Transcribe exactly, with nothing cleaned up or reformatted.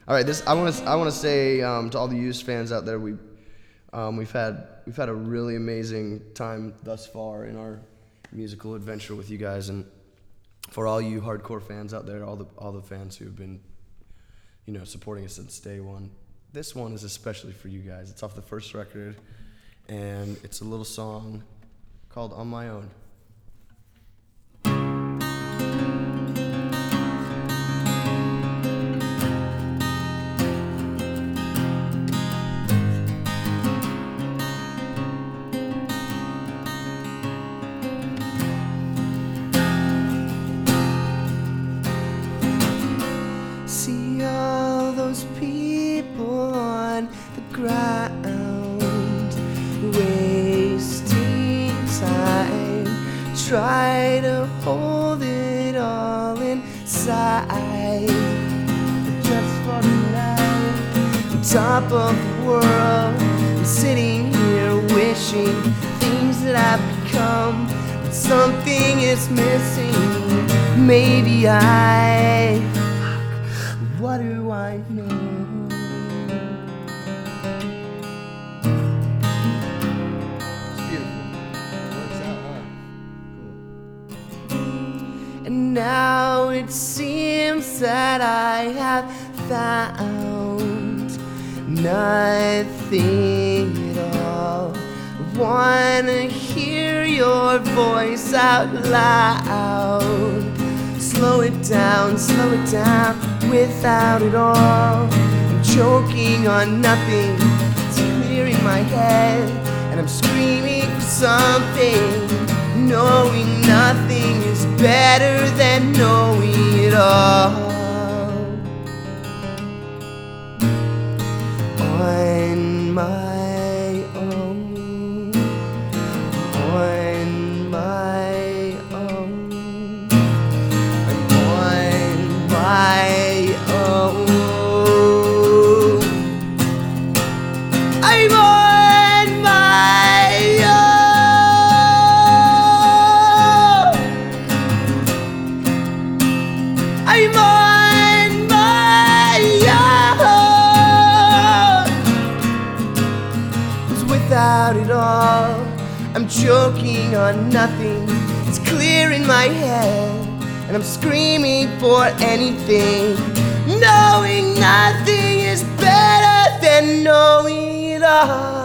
All right, this I want to I want to say um, to all the Used fans out there, we um, we've had we've had a really amazing time thus far in our musical adventure with you guys, and for all you hardcore fans out there, all the all the fans who have been, you know, supporting us since day one. This one is especially for you guys. It's off the first record, and it's a little song called "On My Own." See all those people on the ground, wasting time, try to hold it all inside. Just for the night, on top of the world, I'm sitting here wishing things that I've become, but something is missing. Maybe I What do I know? It's beautiful. It works out, huh? Cool. And now it seems that I have found nothing at all. I wanna hear your voice out loud. Slow it down, slow it down, without it all. I'm choking on nothing, it's clear in my head, and I'm screaming for something, knowing nothing is better than knowing it all. On my own, on my own, my own. I'm on my own. I'm on my own. 'Cause without it all, I'm choking on nothing. It's clear in my head, and I'm screaming for anything, knowing nothing is better than knowing it all.